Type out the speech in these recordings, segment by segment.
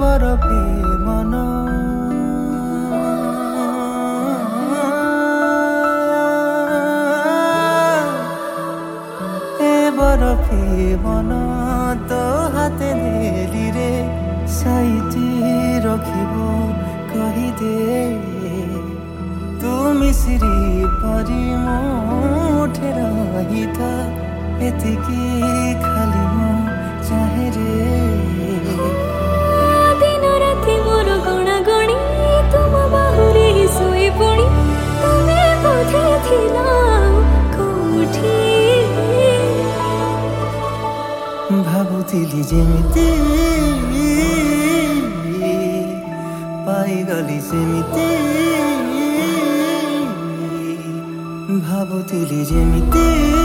बरफे मन बरफे मन तो हाते नेली रे साइती रखिब कहीदे तू मिश्री परी मुठे रही था एतिकी खाली मु चाहे रे दिन राति मोर गणा गणी तुम बाहुरी सोई पुणी तुमे बोधे थिला कोठी भाबुथिली जेमिति पाइगली सेमिति भाबुथिली जेमिति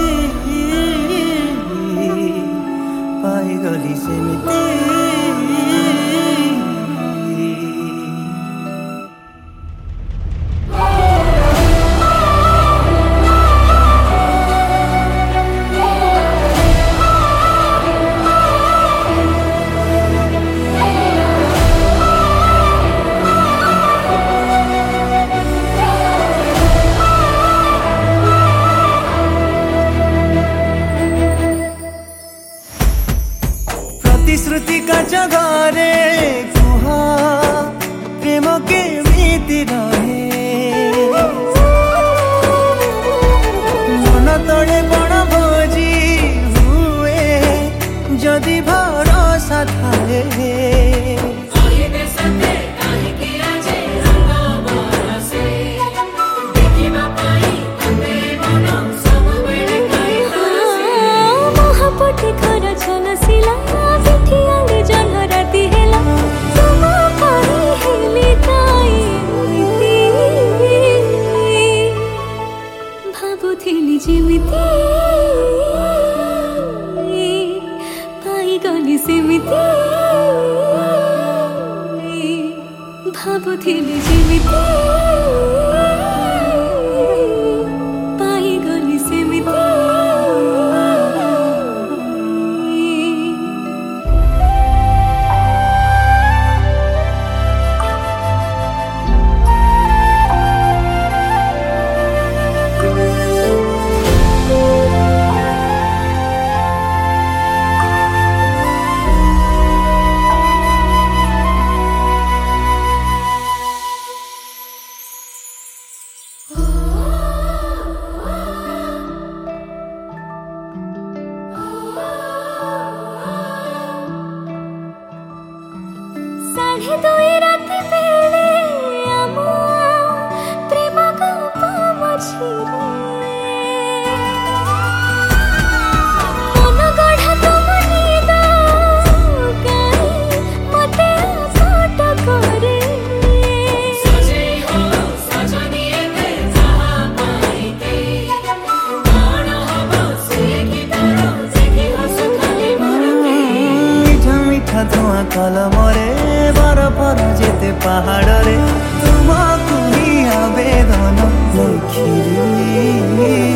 पाइगली सेमिति श्रुति का जगारे कुहा प्रेम के मीति रहे मन तले बण भोजी हुए जदि भरोसा थाए महापटे घर झलसिला पिठियाले जन्हराती हेला तुम पाई हेली ताई भाबुथिली जेमिति पाई गली सेमिति भाबुथिली जेमिति पाई गली सेमिति साढ़े दुई राति बेले आम प्रेम गप मझिरे मन गढ़ा तुम निद गाई मते आसट करे मीठा धुआं कलमरे बरफर जेते पहाड़ रे तुमको ही आवेदन लिखिली